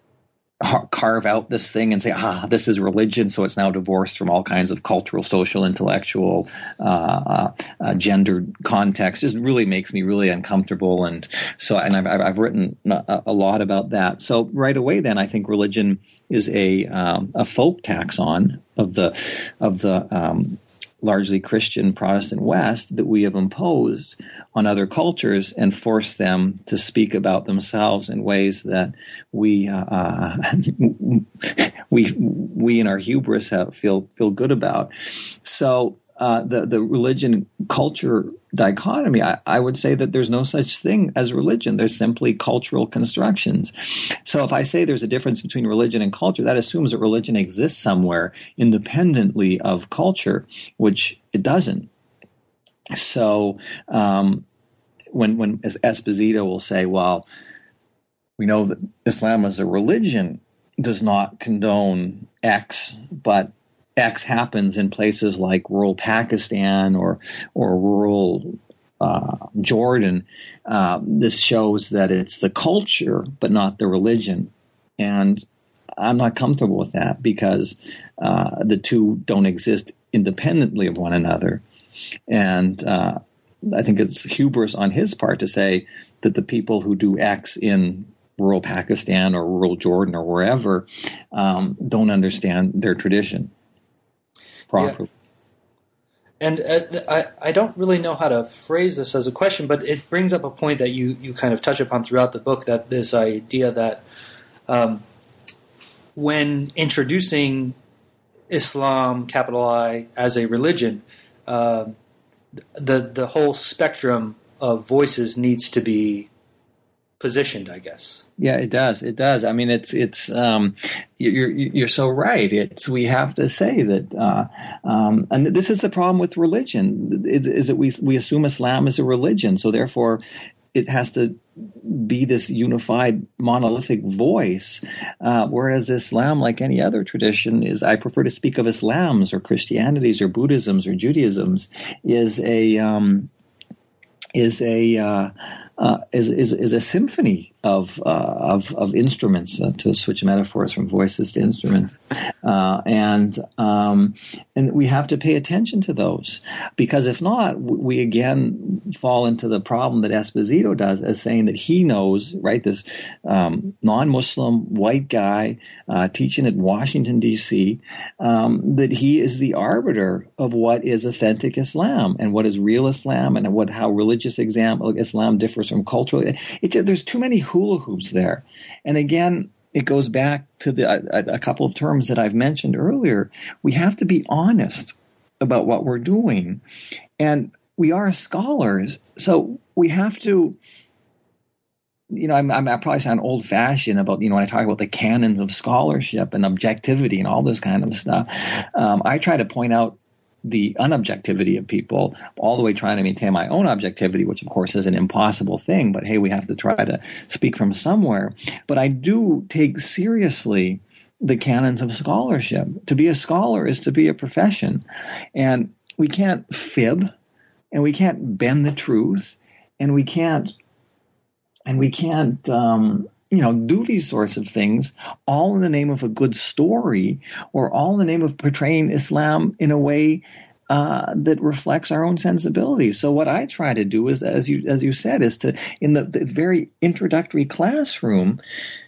carve out this thing and say, ah, this is religion, so it's now divorced from all kinds of cultural, social, intellectual, uh, uh, uh, gendered context, just really makes me really uncomfortable. And so, and I've, I've written a, a lot about that. So right away, then, I think religion is a um, a folk taxon of the of the um, largely Christian Protestant West that we have imposed on other cultures and forced them to speak about themselves in ways that we uh, we we in our hubris have, feel feel good about. So uh, the the religion culture dichotomy, I, I would say that there's no such thing as religion. There's simply cultural constructions. So if I say there's a difference between religion and culture, that assumes that religion exists somewhere independently of culture, which it doesn't. So um, when when Esposito will say, well, we know that Islam as a religion does not condone X, but X happens in places like rural Pakistan or or rural uh, Jordan. Uh, this shows that it's the culture, but not the religion. And I'm not comfortable with that because uh, the two don't exist independently of one another. And uh, I think it's hubris on his part to say that the people who do X in rural Pakistan or rural Jordan or wherever um, don't understand their tradition properly. Yeah. And uh, I, I don't really know how to phrase this as a question, but it brings up a point that you, you kind of touch upon throughout the book, that this idea that um, when introducing Islam, capital I, as a religion, uh, the the whole spectrum of voices needs to be positioned, I guess. Yeah, it does. It does. I mean, it's it's um, you're you're so right. It's we have to say that, uh, um, and this is the problem with religion is, is that we we assume Islam is a religion, so therefore it has to be this unified monolithic voice, uh, whereas Islam, like any other tradition, is I prefer to speak of Islams or Christianities or Buddhisms or Judaisms is a um, is a uh, uh, is, is is a symphony of uh, of of instruments, uh, to switch metaphors from voices to instruments, uh, and um, and we have to pay attention to those, because if not, we again fall into the problem that Esposito does, as saying that he knows, right, this um, non-Muslim white guy uh, teaching at Washington D C, um, that he is the arbiter of what is authentic Islam and what is real Islam and what how religious exam, Islam differs from cultural. It, there's too many hula hoops there. And again, it goes back to the a, a couple of terms that I've mentioned earlier. We have to be honest about what we're doing. And we are scholars, so we have to, you know, I'm, I'm, I probably sound old-fashioned about, you know, when I talk about the canons of scholarship and objectivity and all this kind of stuff. Um, I try to point out the unobjectivity of people, all the way trying to maintain my own objectivity, which of course is an impossible thing, but hey, we have to try to speak from somewhere. But I do take seriously the canons of scholarship. To be a scholar is to be a profession, and we can't fib, and we can't bend the truth, and we can't, and we can't, um, you know, do these sorts of things all in the name of a good story, or all in the name of portraying Islam in a way uh, that reflects our own sensibilities. So what I try to do is, as you as you said, is to, in the, the very introductory classroom,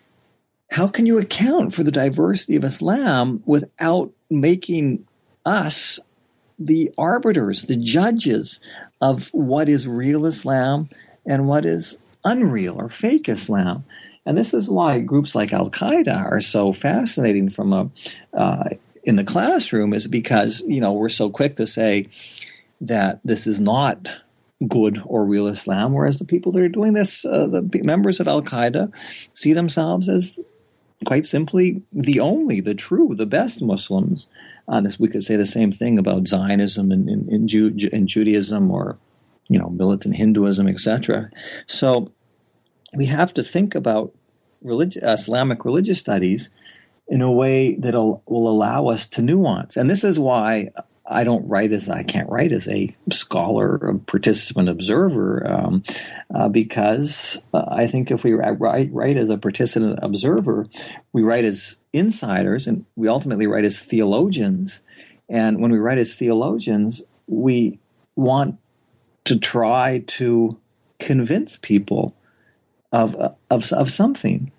how can you account for the diversity of Islam without making us the arbiters, the judges of what is real Islam and what is unreal or fake Islam? And this is why groups like Al-Qaeda are so fascinating from a uh, in the classroom, is because, you know, we're so quick to say that this is not good or real Islam, whereas the people that are doing this, uh, the members of Al-Qaeda, see themselves as quite simply the only, the true, the best Muslims. Uh, this, we could say the same thing about Zionism and in, in, in, Ju- in Judaism, or, you know, militant Hinduism, et cetera. So we have to think about Religi- Islamic religious studies in a way that will allow us to nuance. And this is why I don't write as I can't write as a scholar, a participant observer, um, uh, because uh, I think if we write, write as a participant observer, we write as insiders, and we ultimately write as theologians. And when we write as theologians, we want to try to convince people of of, of something.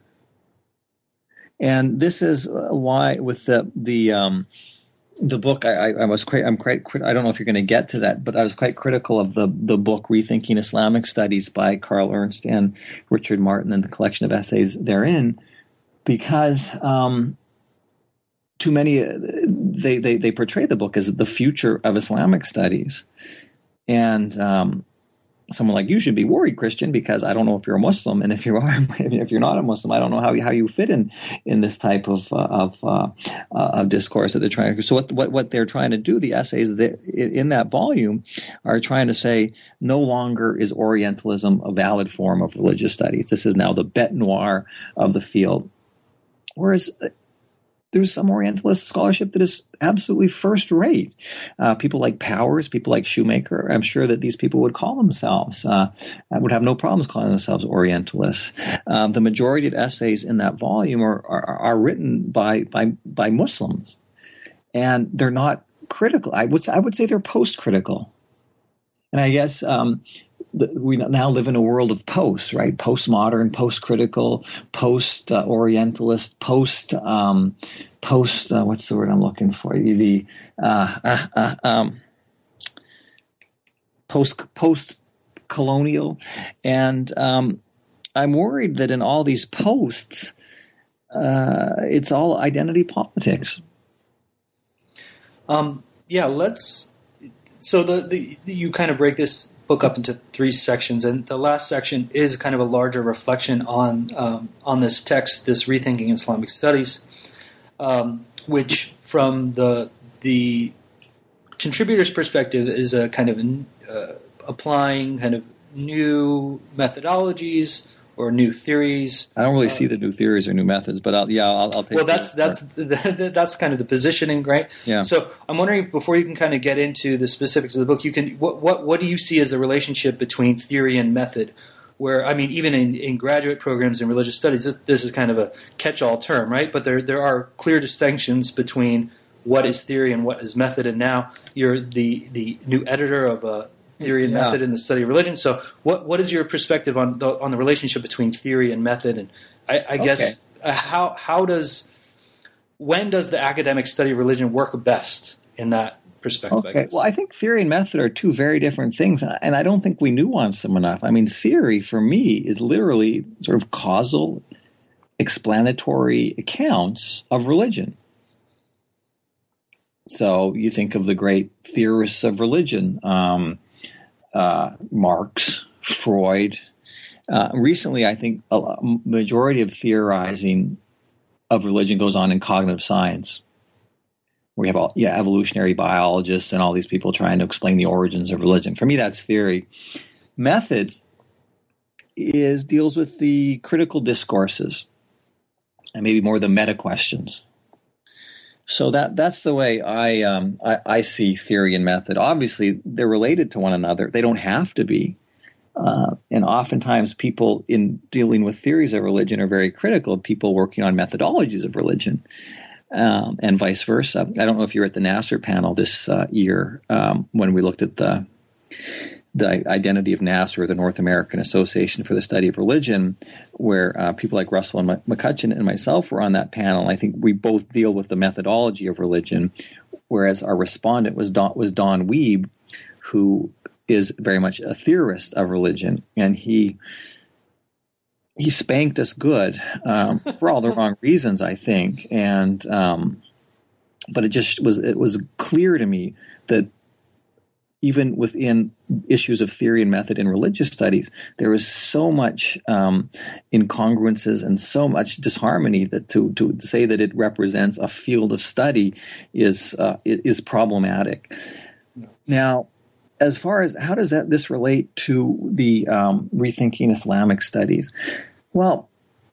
And this is why, with the the um, the book, I, I was quite I'm quite I don't know if you're going to get to that, but I was quite critical of the the book Rethinking Islamic Studies by Carl Ernst and Richard Martin and the collection of essays therein, because um, too many they, they they portray the book as the future of Islamic studies, and um, someone like you should be worried, Christian, because I don't know if you're a Muslim, and if you are, if you're not a Muslim, I don't know how you, how you fit in in this type of uh, of uh, uh, of discourse that they're trying to. So what what what they're trying to do, the essays that, in that volume, are trying to say no longer is Orientalism a valid form of religious studies. This is now the bête noire of the field, whereas there's some Orientalist scholarship that is absolutely first-rate. Uh, people like Powers, people like Shoemaker, I'm sure that these people would call themselves, uh, would have no problems calling themselves Orientalists. Um, the majority of essays in that volume are, are, are written by, by, by Muslims, and they're not critical. I would, I would say they're post-critical. And I guess um, the, we now live in a world of post, right? Postmodern, post-critical, post-Orientalist, post, um, post. Uh, what's the word I'm looking for? The uh, uh, uh, um, post post-colonial, and um, I'm worried that in all these posts, uh, it's all identity politics. Um. Yeah. Let's. So the, the you kind of break this book up into three sections, and the last section is kind of a larger reflection on um, on this text, this Rethinking Islamic Studies, um, which from the the contributor's perspective is a kind of uh, applying kind of new methodologies or new theories. I don't really uh, see the new theories or new methods, but I'll, yeah, I'll, I'll take. Well, that's that's the, that's kind of the positioning, right? Yeah. So I'm wondering if before you can kind of get into the specifics of the book, you can what what what do you see as the relationship between theory and method? Where I mean, even in, in graduate programs in religious studies, this, this is kind of a catch-all term, right? But there there are clear distinctions between what is theory and what is method. And now you're the the new editor of a Theory and yeah. Method in the Study of Religion. So, what what is your perspective on the on the relationship between theory and method? And I, I guess okay. uh, how how does when does the academic study of religion work best in that perspective? Okay. I guess? Well, I think theory and method are two very different things, and I don't think we nuance them enough. I mean, theory for me is literally sort of causal, explanatory accounts of religion. So you think of the great theorists of religion. Um, Uh, Marx, Freud. Uh, recently, I think a majority of theorizing of religion goes on in cognitive science. We have all, yeah, evolutionary biologists and all these people trying to explain the origins of religion. For me, that's theory. Method is deals with the critical discourses and maybe more the meta questions. So that that's the way I, um, I I see theory and method. Obviously, they're related to one another. They don't have to be. Uh, and oftentimes people in dealing with theories of religion are very critical of people working on methodologies of religion, um, and vice versa. I don't know if you were at the Nasser panel this uh, year um, when we looked at the the identity of Nasser, the North American Association for the Study of Religion, where uh, people like Russell and McCutcheon and myself were on that panel. I think we both deal with the methodology of religion, whereas our respondent was Don, was Don Weeb, who is very much a theorist of religion, and he he spanked us good um, for all the wrong reasons, I think. And um, but it just was it was clear to me that even within issues of theory and method in religious studies, there is so much um, incongruences and so much disharmony that to, to say that it represents a field of study is uh, is problematic. Now, as far as how does that this relate to the um, Rethinking Islamic Studies? Well,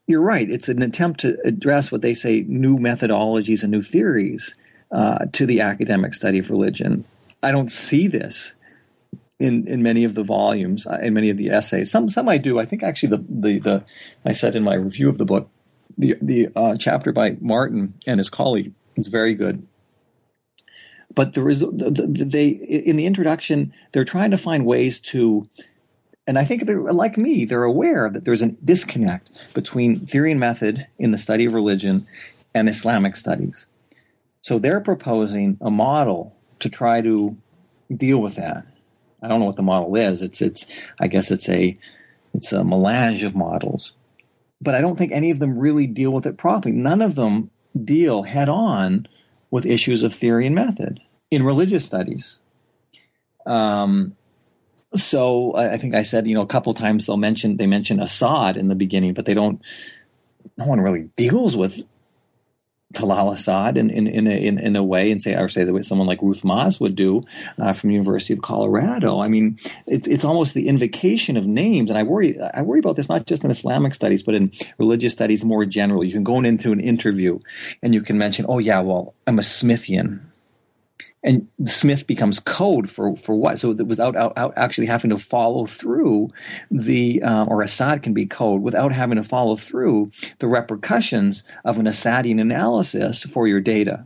you're right. It's an attempt to address what they say new methodologies and new theories uh, to the academic study of religion. I don't see this in, in many of the volumes, uh, in many of the essays. Some some I do. I think actually the the, the I said in my review of the book, the the uh, chapter by Martin and his colleague is very good. But the, the, the they in the introduction, they're trying to find ways to. And I think they're like me, they're aware that there's a disconnect between theory and method in the study of religion and Islamic studies. So they're proposing a model to try to deal with that. I don't know what the model is. It's it's I guess it's a it's a melange of models. But I don't think any of them really deal with it properly. None of them deal head on with issues of theory and method in religious studies. Um So I think I said, you know, a couple times they'll mention they mention Assad in the beginning, but they don't. No one really deals with Talal Assad in in in a, in, in a way, and say or say the way someone like Ruth Moss would do uh, from the University of Colorado. I mean, it's it's almost the invocation of names, and I worry I worry about this not just in Islamic studies, but in religious studies more general. You can go into an interview, and you can mention, oh yeah, well, I'm a Smithian. And Smith becomes code for, for what? So that without out, out actually having to follow through the, um, or Assad can be code without having to follow through the repercussions of an Assadian analysis for your data.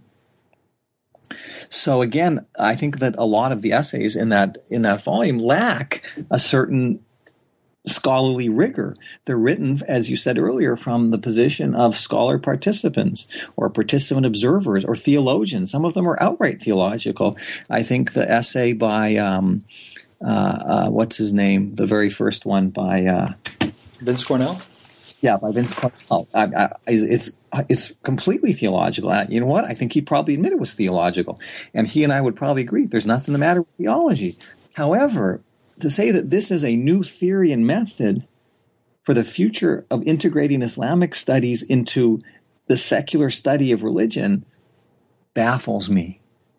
So again, I think that a lot of the essays in that in that volume lack a certain scholarly rigor. They're written, as you said earlier, from the position of scholar participants or participant observers or theologians. Some of them are outright theological. I think the essay by, um, uh, uh, what's his name? The very first one by... Uh, Vince Cornell? Yeah, by Vince Cornell. I, I, it's, it's completely theological. You know what? I think he probably admitted it was theological. And he and I would probably agree. There's nothing the matter with theology. However, to say that this is a new theory and method for the future of integrating Islamic studies into the secular study of religion baffles me.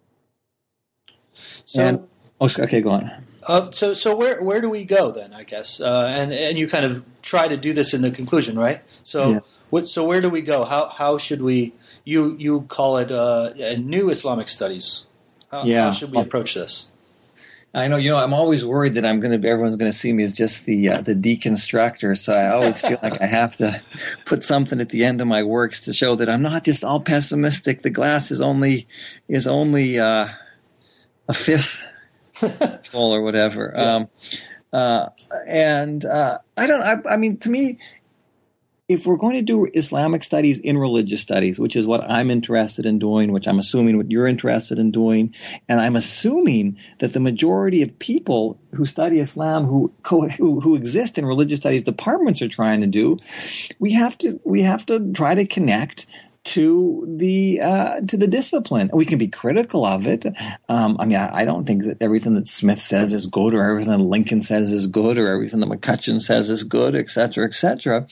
So, and, oh, okay, go on. Uh, so, so where where do we go then? I guess, uh, and and you kind of try to do this in the conclusion, right? So, yeah. what? So, where do we go? How how should we? You you call it uh, a new Islamic studies. How, yeah. how should we approach this? I know, you know, I'm always worried that I'm going to, everyone's going to see me as just the uh, the deconstructor. So I always feel like I have to put something at the end of my works to show that I'm not just all pessimistic. The glass is only is only uh, a fifth full or whatever. Yeah. Um, uh, and uh, I don't. I, I mean, to me, if we're going to do Islamic studies in religious studies, which is what I'm interested in doing, which I'm assuming what you're interested in doing, and I'm assuming that the majority of people who study Islam who co- who, who exist in religious studies departments are trying to do, we have to we have to try to connect to the uh, to the discipline. We can be critical of it. Um, I mean, I, I don't think that everything that Smith says is good, or everything that Lincoln says is good, or everything that McCutcheon says is good, et cetera, et cetera.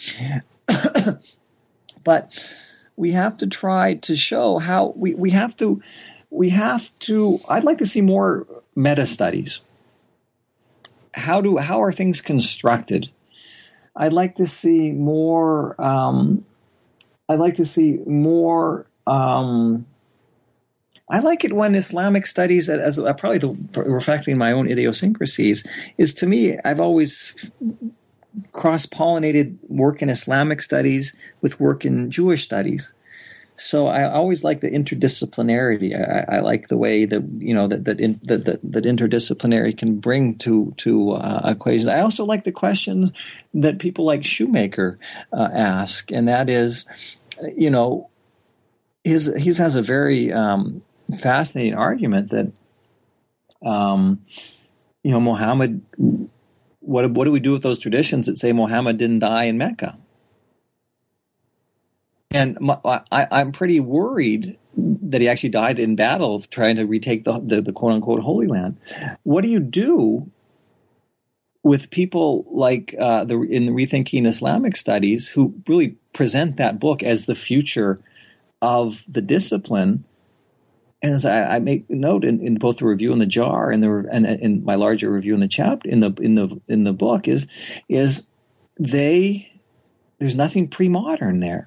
But we have to try to show how we, we have to we have to I'd like to see more meta studies. How do how are things constructed? I'd like to see more um, I'd like to see more um, I like it when Islamic studies, as uh, probably the, reflecting my own idiosyncrasies, is to me, I've always cross-pollinated work in Islamic studies with work in Jewish studies. So I always like the interdisciplinarity. I, I like the way that you know that that, in, that that that interdisciplinary can bring to to uh, equations. I also like the questions that people like Shoemaker uh, ask, and that is, you know, his he has a very um, fascinating argument that, um, you know, Muhammad. What what do we do with those traditions that say Muhammad didn't die in Mecca? And my, I, I'm pretty worried that he actually died in battle trying to retake the, the, the quote-unquote Holy Land. What do you do with people like uh, the in the Rethinking Islamic Studies who really present that book as the future of the discipline? And as I, I make note in, in both the review in the jar and the and in my larger review in the chapter in the in the in the book is is they there's nothing pre-modern there.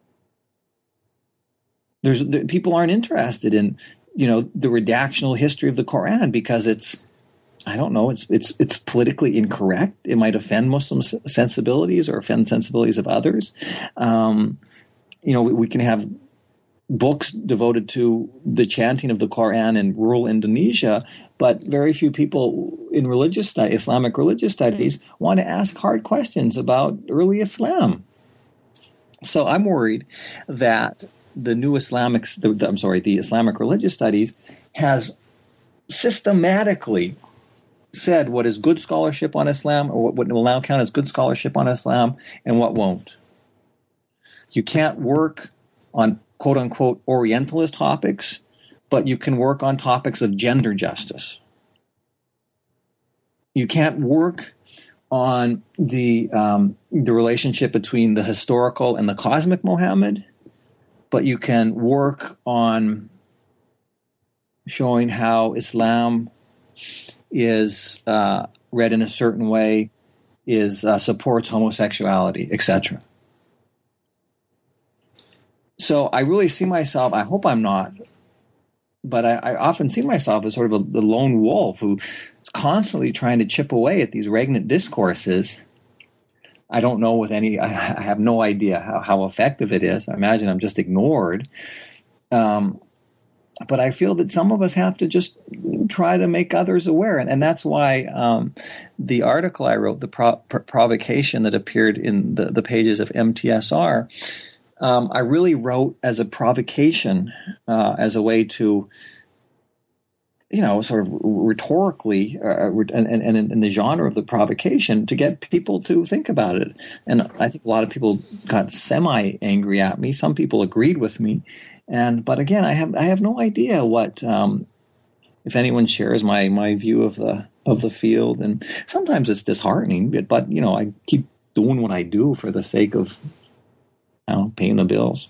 There's people aren't interested in, you know, the redactional history of the Quran because it's, I don't know, it's it's it's politically incorrect. It might offend Muslim sensibilities or offend sensibilities of others. Um, you know, we, we can have books devoted to the chanting of the Quran in rural Indonesia, but very few people in religious study, Islamic religious studies want to ask hard questions about early Islam. So I'm worried that the new Islamic, I'm sorry, the Islamic religious studies has systematically said what is good scholarship on Islam, or what will now count as good scholarship on Islam, and what won't. You can't work on quote-unquote Orientalist topics, but you can work on topics of gender justice. You can't work on the um, the relationship between the historical and the cosmic Muhammad, but you can work on showing how Islam is uh, read in a certain way, is uh, supports homosexuality, et cetera. So I really see myself, I hope I'm not, but I, I often see myself as sort of a, the lone wolf who's constantly trying to chip away at these regnant discourses. I don't know with any, I have no idea how, how effective it is. I imagine I'm just ignored. Um, but I feel that some of us have to just try to make others aware. And, and that's why um, the article I wrote, the pro- provocation that appeared in the, the pages of M T S R, um, I really wrote as a provocation, uh, as a way to, you know, sort of rhetorically, uh, and, and, and in the genre of the provocation, to get people to think about it. And I think a lot of people got semi-angry at me. Some people agreed with me. And but again, I have I have no idea what um, if anyone shares my my view of the of the field. And sometimes it's disheartening, but, but you know, I keep doing what I do for the sake of, I don't know, paying the bills.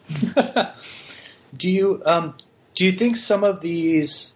do you um, do you think some of these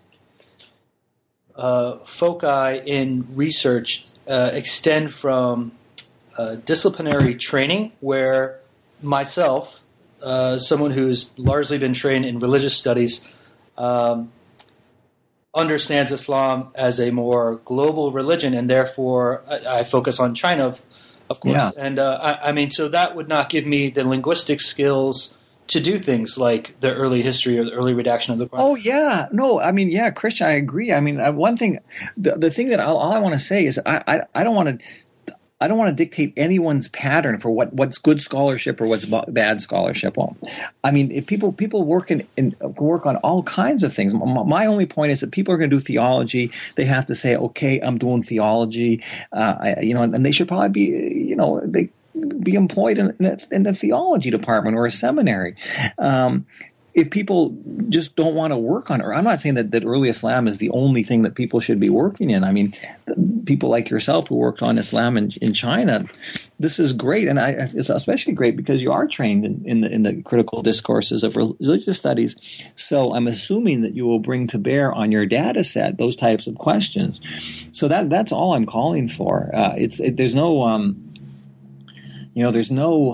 Uh, foci in research uh, extend from uh, disciplinary training, where myself, uh, someone who's largely been trained in religious studies, um, understands Islam as a more global religion, and therefore I, I focus on China, of, of course. Yeah. And uh, I, I mean, so that would not give me the linguistic skills to do things like the early history or the early redaction of the Quran. Oh yeah, no, I mean, yeah, Christian, I agree. I mean, uh, one thing, the, the thing that I'll, all I want to say is, I, I, I don't want to, I don't want to dictate anyone's pattern for what, what's good scholarship or what's bad scholarship. Well, I mean, if people people work in, in work on all kinds of things. My only point is that people are going to do theology. They have to say, okay, I'm doing theology, uh, I, you know, and, and they should probably be, you know, they. be employed in, in, a, in a theology department or a seminary. Um, if people just don't want to work on it, or I'm not saying that, that early Islam is the only thing that people should be working in. I mean, people like yourself who worked on Islam in, in China, this is great. And I, it's especially great because you are trained in, in, the, in the critical discourses of religious studies. So I'm assuming that you will bring to bear on your data set those types of questions. So that that's all I'm calling for. Uh, it's it, there's no... Um, You know, there's no.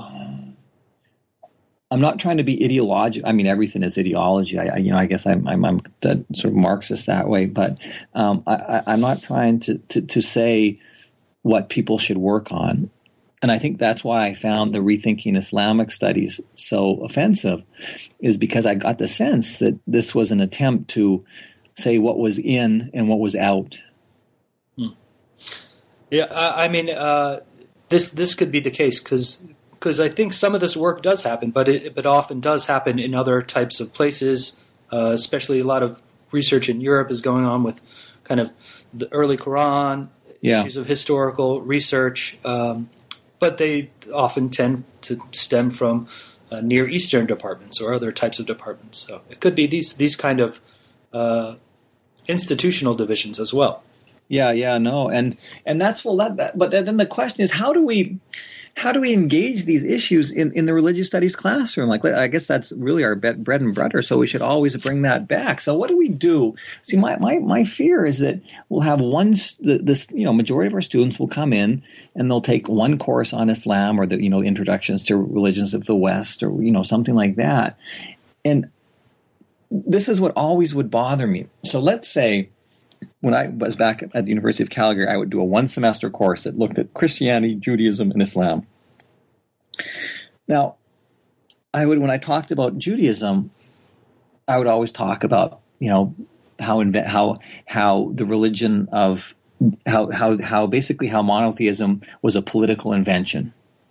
I'm not trying to be ideological. I mean, everything is ideology. I, I you know, I guess I'm, I'm, I'm sort of Marxist that way, but um, I, I'm not trying to, to to say what people should work on. And I think that's why I found the Rethinking Islamic Studies so offensive, is because I got the sense that this was an attempt to say what was in and what was out. Hmm. Yeah, I, I mean. Uh... This this could be the case because because I think some of this work does happen, but it but often does happen in other types of places. Uh, especially a lot of research in Europe is going on with kind of the early Quran, yeah. issues of historical research, um, but they often tend to stem from uh, Near Eastern departments or other types of departments. So it could be these these kind of uh, institutional divisions as well. Yeah, yeah, no, and and that's well, that, that but then the question is, how do we, how do we engage these issues in, in the religious studies classroom? Like, I guess that's really our bread and butter, so we should always bring that back. So what do we do? See, my, my, my fear is that we'll have one, this, you know, majority of our students will come in and they'll take one course on Islam or the, you know, introductions to religions of the West or, you know, something like that. And this is what always would bother me. So let's say, when I was back at the University of Calgary, I would do a one-semester course that looked at Christianity, Judaism, and Islam. Now, I would, when I talked about Judaism, I would always talk about, you know, how how how the religion of how how how basically how monotheism was a political invention.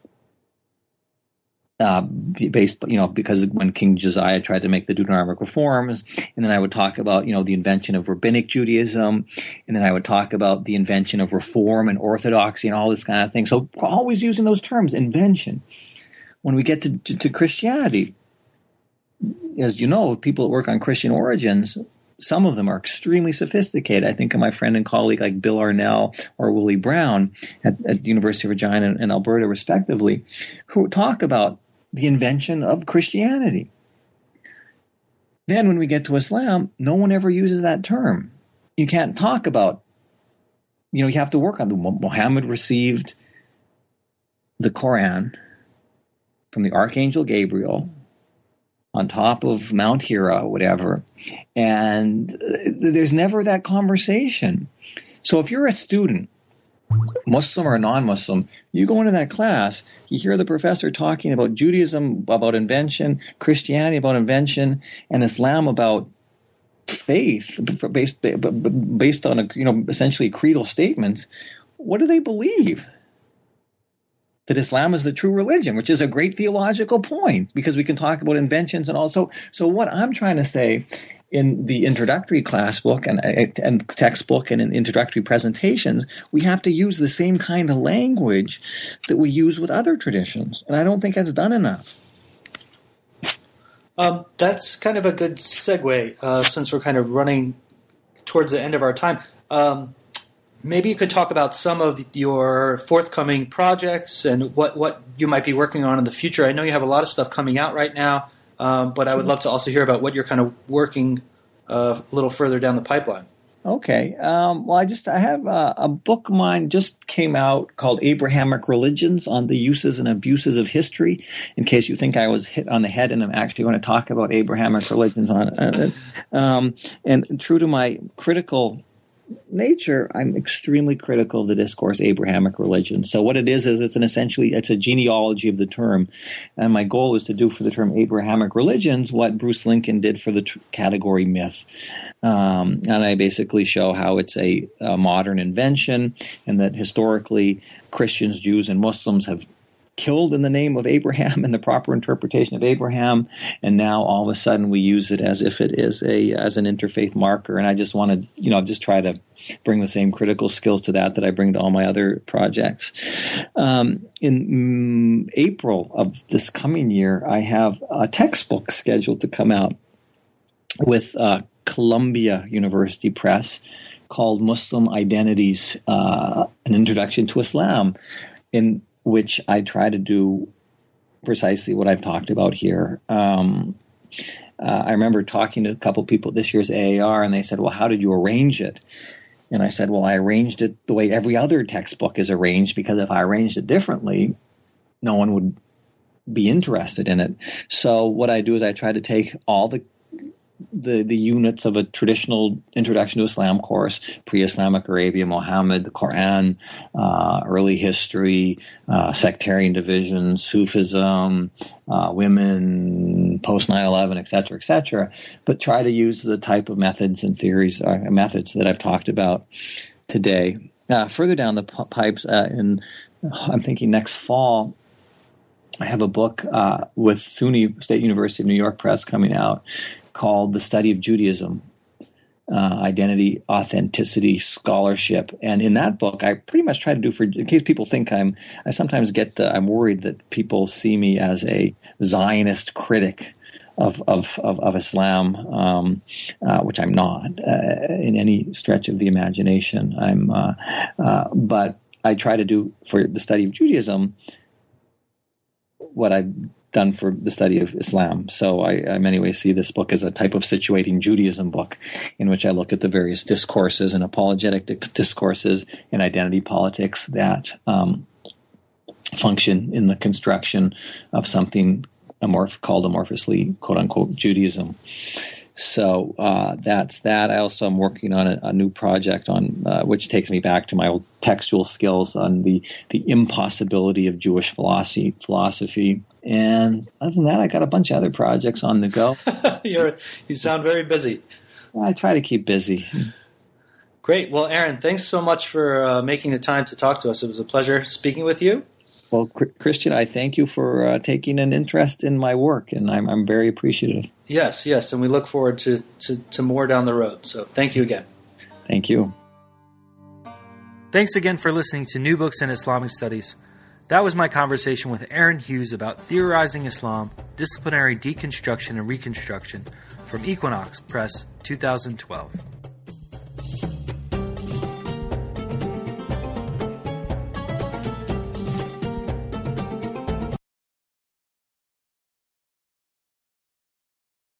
Uh, based, you know, because when King Josiah tried to make the Deuteronomic reforms, and then I would talk about, you know, the invention of rabbinic Judaism, and then I would talk about the invention of reform and orthodoxy and all this kind of thing. So always using those terms, invention. When we get to, to, to Christianity, as you know, people that work on Christian origins, some of them are extremely sophisticated. I think of my friend and colleague like Bill Arnell or Willie Brown at, at the University of Regina and, and Alberta, respectively, who talk about the invention of Christianity. Then when we get to Islam, no one ever uses that term. You can't talk about, you know, you have to work on the Muhammad received the Quran from the Archangel Gabriel on top of Mount Hira, whatever, and there's never that conversation. So if you're a student, Muslim or non-Muslim, you go into that class, you hear the professor talking about Judaism about invention, Christianity about invention, and Islam about faith based based on a, you know, essentially creedal statements. What do they believe? That Islam is the true religion, which is a great theological point because we can talk about inventions and also. So what I'm trying to say in the introductory class book and, and textbook and in introductory presentations, we have to use the same kind of language that we use with other traditions. And I don't think that's done enough. Um, that's kind of a good segue uh, since we're kind of running towards the end of our time. Um, maybe you could talk about some of your forthcoming projects and what, what you might be working on in the future. I know you have a lot of stuff coming out right now. Um, but I would love to also hear about what you're kind of working uh, a little further down the pipeline. Okay. Um, well, I just I have a, a book of mine just came out called Abrahamic Religions on the Uses and Abuses of History. In case you think I was hit on the head, and I'm actually going to talk about Abrahamic religions on it. Um, and true to my critical nature, I'm extremely critical of the discourse Abrahamic religion. So what it is is it's an essentially it's a genealogy of the term, and my goal is to do for the term Abrahamic religions what Bruce Lincoln did for the tr- category myth, um, and I basically show how it's a, a modern invention, and that historically Christians, Jews, and Muslims have killed in the name of Abraham and the proper interpretation of Abraham, and now all of a sudden we use it as if it is a as an interfaith marker. And I just want to, you know, just try to bring the same critical skills to that that I bring to all my other projects. Um, in mm, April of this coming year, I have a textbook scheduled to come out with uh, Columbia University Press called Muslim Identities, uh, An Introduction to Islam, in which I try to do precisely what I've talked about here. Um, uh, I remember talking to a couple people this year's A A R, and they said, well, how did you arrange it? And I said, well, I arranged it the way every other textbook is arranged, because if I arranged it differently, no one would be interested in it. So what I do is I try to take all the the the units of a traditional introduction to Islam course, pre-Islamic Arabia, Muhammad, the Quran, uh, early history, uh, sectarian divisions, Sufism, uh, women, post nine eleven, et cetera, et cetera, but try to use the type of methods and theories, uh, methods that I've talked about today. Uh, further down the p- pipes, uh, in I'm thinking next fall, I have a book uh, with SUNY State University of New York Press coming out, called The Study of Judaism, uh, Identity, Authenticity, Scholarship. And in that book, I pretty much try to do, for in case people think I'm, I sometimes get the, I'm worried that people see me as a Zionist critic of of, of, of Islam, um, uh, which I'm not uh, in any stretch of the imagination. I'm, uh, uh, but I try to do for the study of Judaism what I've done for the study of Islam. So I, I in many ways see this book as a type of situating Judaism book in which I look at the various discourses and apologetic discourses and identity politics that um, function in the construction of something amorph- called amorphously, quote-unquote, Judaism. So uh, that's that. I also am working on a, a new project on uh, which takes me back to my old textual skills on the, the impossibility of Jewish philosophy. philosophy. And other than that, I got a bunch of other projects on the go. You're, you sound very busy. I try to keep busy. Great. Well, Aaron, thanks so much for uh, making the time to talk to us. It was a pleasure speaking with you. Well, Christian, I thank you for uh, taking an interest in my work, and I'm, I'm very appreciative. Yes, yes, and we look forward to, to, to more down the road. So thank you again. Thank you. Thanks again for listening to New Books in Islamic Studies. That was my conversation with Aaron Hughes about Theorizing Islam, Disciplinary Deconstruction and Reconstruction from Equinox Press, two thousand twelve.